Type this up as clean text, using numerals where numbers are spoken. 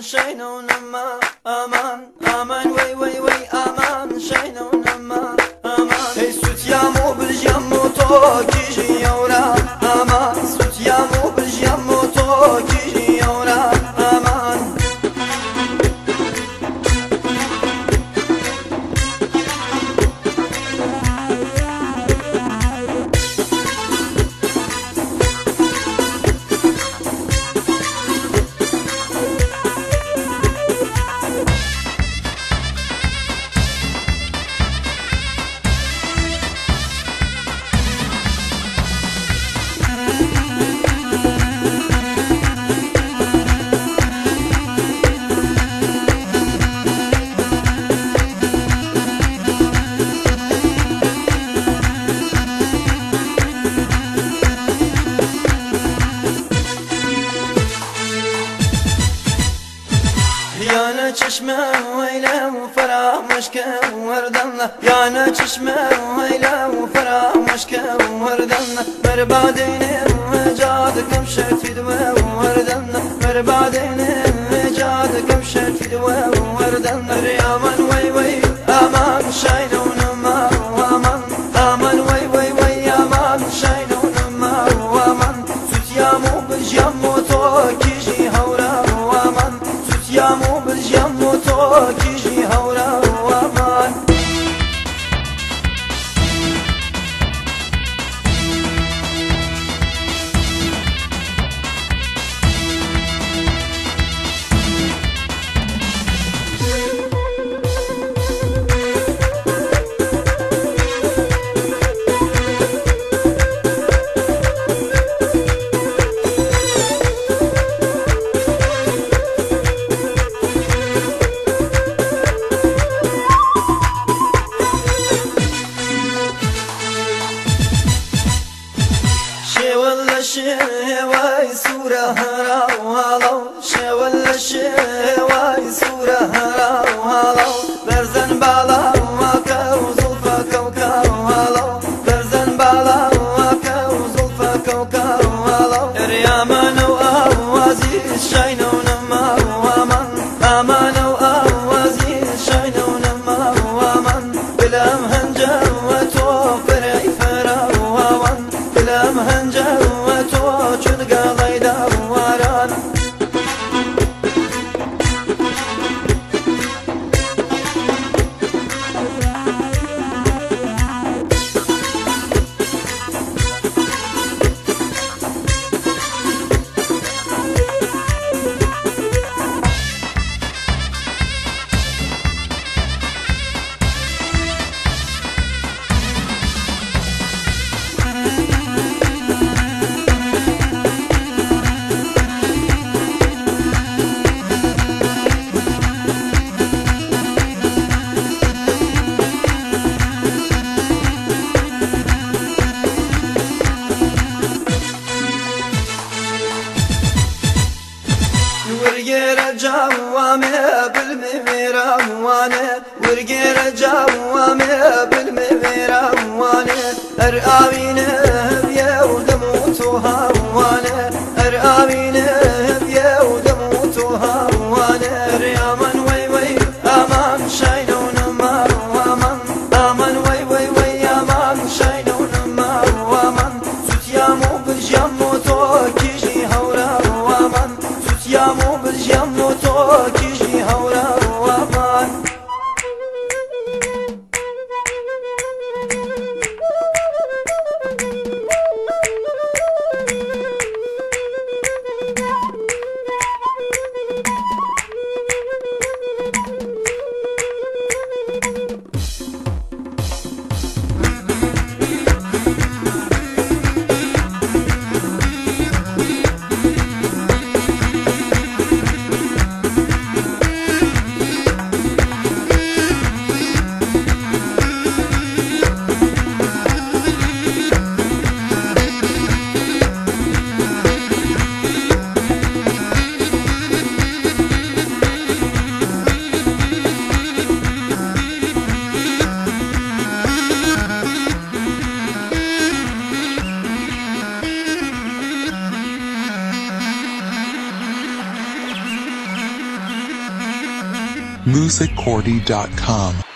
شينو نما امان امان وي وي وي امان شينو نما امان هي سوت يا مو بالجيم تو كيجي يورا امان سوت يا مو بالجيم تو كيجي يورا امان يانا چشمه ويلا وفرامشك وردنا يانا چشمه ويلا وفرامشك وردنا مربادين جادكم شرتي دوا وردنا مربادين جادكم شرتي دوا وردنا ريامان وي وي امان شاينو نما وامان امان وي وي وي امان شاينو نما وامان سوتيامو بالجيمو تو كيجي هورا وامان سوتيامو بالجيمو تو كيجي هورا وامان شواي سورة هرا وهالو شوال شواي سورة هرا وهالو برزن بالا وكا وزلفا كوكا وهالو برزن بالا وكا وزلفا كوكا وهالو ريامان وأوازي شاينو نما وامان امان وأوازي شاينو نما وامان بلا مهنجة وتو فرعي فرا وامان بلا مهنجة ورقير جوامي بالميرا وانا ورقير جوامي بالميرا وانا ارقامين بيا ودموتها وانا ارقامين بيا ودموتها وانا ريامان وي وي امان شاينو نما وامان امان وي وي وي امان شاينو نما وامان سوتيامو بالجيمو تو كيجي هورا وامان سوتيامو بالجيمو تو كيجي هورا وامان musiccordy.com